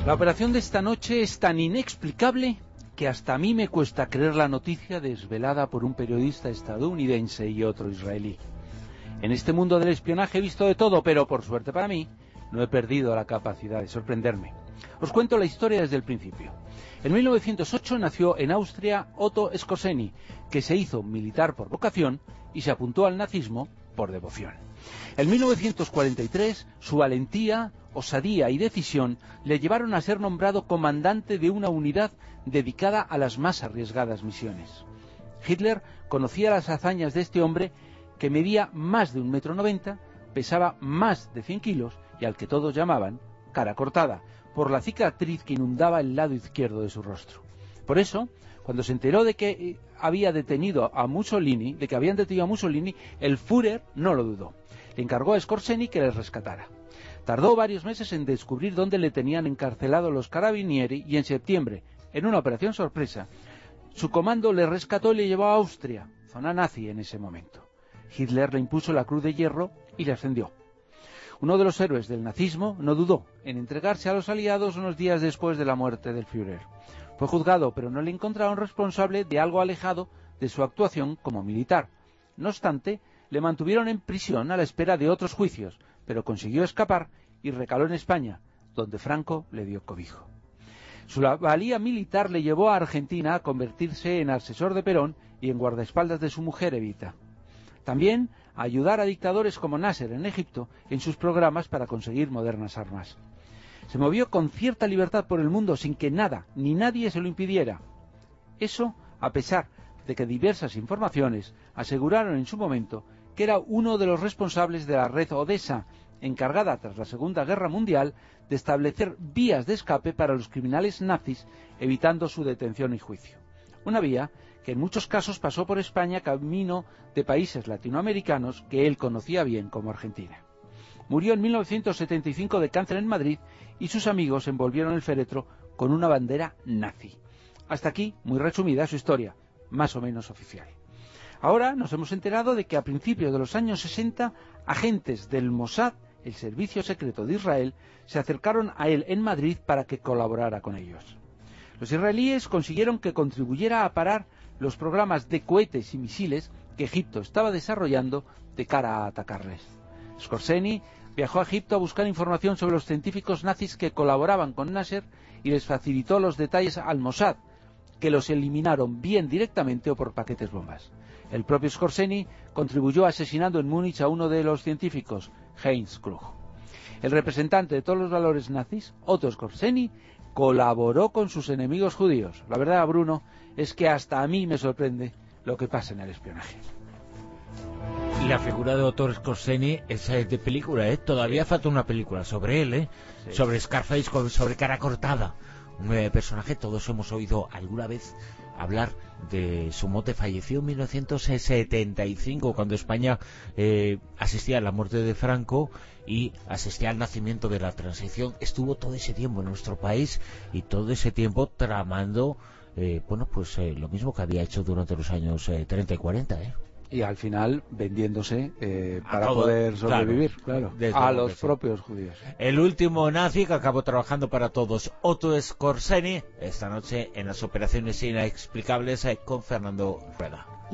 La operación de esta noche es tan inexplicable que hasta a mí me cuesta creer la noticia desvelada por un periodista estadounidense y otro israelí. En este mundo del espionaje he visto de todo, pero por suerte para mí, no he perdido la capacidad de sorprenderme. Os cuento la historia desde el principio. En 1908 nació en Austria Otto Skorzeny, que se hizo militar por vocación y se apuntó al nazismo por devoción. En 1943, su valentía, osadía y decisión le llevaron a ser nombrado comandante de una unidad dedicada a las más arriesgadas misiones. Hitler conocía las hazañas de este hombre que medía más de 1,90 m, pesaba más de 100 kilos y al que todos llamaban cara cortada, por la cicatriz que inundaba el lado izquierdo de su rostro. Por eso, cuando se enteró de que habían detenido a Mussolini, el Führer no lo dudó. Le encargó a Skorzeny que les rescatara. Tardó varios meses en descubrir dónde le tenían encarcelado los carabinieri y en septiembre, en una operación sorpresa, su comando le rescató y le llevó a Austria, zona nazi en ese momento. Hitler le impuso la Cruz de Hierro y le ascendió. Uno de los héroes del nazismo no dudó en entregarse a los aliados unos días después de la muerte del Führer. Fue juzgado, pero no le encontraron responsable de algo alejado de su actuación como militar. No obstante, le mantuvieron en prisión a la espera de otros juicios, pero consiguió escapar y recaló en España, donde Franco le dio cobijo. Su valía militar le llevó a Argentina a convertirse en asesor de Perón y en guardaespaldas de su mujer Evita. También a ayudar a dictadores como Nasser en Egipto en sus programas para conseguir modernas armas. Se movió con cierta libertad por el mundo sin que nada ni nadie se lo impidiera. Eso a pesar de que diversas informaciones aseguraron en su momento que era uno de los responsables de la red Odessa, encargada tras la Segunda Guerra Mundial de establecer vías de escape para los criminales nazis, evitando su detención y juicio. Una vía que en muchos casos pasó por España camino de países latinoamericanos que él conocía bien, como Argentina. Murió en 1975 de cáncer en Madrid y sus amigos envolvieron el féretro con una bandera nazi. Hasta aquí, muy resumida su historia, más o menos oficial. Ahora nos hemos enterado de que a principios de los años 60, agentes del Mossad, el servicio secreto de Israel, se acercaron a él en Madrid para que colaborara con ellos. Los israelíes consiguieron que contribuyera a parar los programas de cohetes y misiles que Egipto estaba desarrollando de cara a atacarles. Skorzeny viajó a Egipto a buscar información sobre los científicos nazis que colaboraban con Nasser y les facilitó los detalles al Mossad, que los eliminaron bien directamente o por paquetes bombas. El propio Skorzeny contribuyó asesinando en Múnich a uno de los científicos, Heinz Krug. El representante de todos los valores nazis, Otto Skorzeny, colaboró con sus enemigos judíos. La verdad, Bruno, es que hasta a mí me sorprende lo que pasa en el espionaje. Y la figura de Otto Skorzeny es de película, todavía falta una película sobre él, Sí. Sobre Scarface, sobre cara cortada. Un personaje, todos hemos oído alguna vez hablar de su muerte. Falleció en 1975, cuando España asistía a la muerte de Franco y asistía al nacimiento de la transición. Estuvo todo ese tiempo en nuestro país y todo ese tiempo tramando lo mismo que había hecho durante los años 30 y 40, Y al final vendiéndose para todo, poder sobrevivir, claro, a los propios judíos. El último nazi que acabó trabajando para todos, Otto Skorzeny, esta noche en las operaciones inexplicables con Fernando Rueda.